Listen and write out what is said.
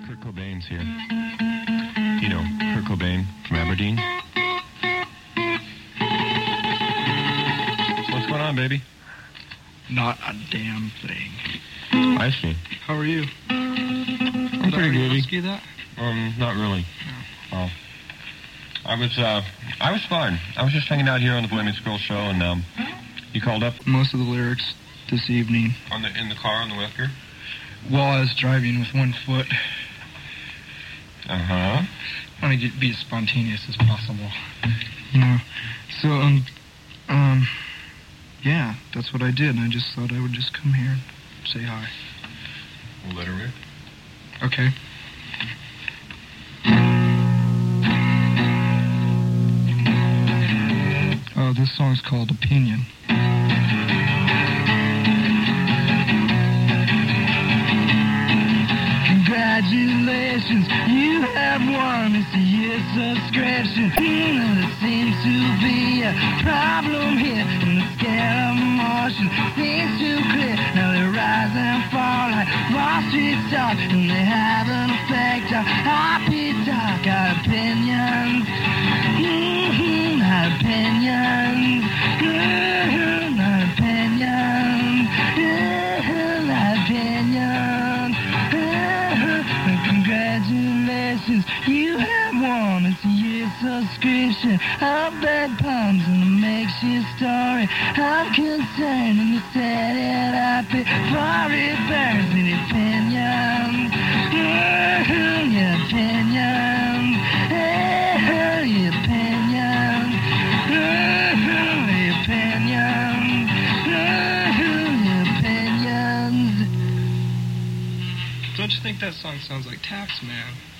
Kurt Cobain's here. You know, Kurt Cobain from Aberdeen. What's going on, baby? Not a damn thing. I see. How are you? I'm pretty good. Ask you that? Not really. Oh. I was fine. I was just hanging out here on the Bohemian Scroll show, and you called up Most of the lyrics this evening. in the car on the way up here. While I was driving with one foot. Uh-huh. I want to be as spontaneous as possible. You know. So, yeah, that's what I did, and I just thought I would just come here and say hi. We'll let her rip. Okay. Oh, this song's called Opinion. Congratulations, you have won this year's subscription. There seems to be a problem here in the scale of motion. Seems too clear, now they rise and fall like Wall Street stock, and they have an effect on happy talk. Our opinions, our opinions, our opinions, our opinions. Congratulations, you have won this year's subscription. I'll beg puns and a makeshift story. I'm concerned and you set it up before it burns. Any opinions? Your opinions? Your opinions? Your opinions? Your opinions? Don't you think that song sounds like Taxman?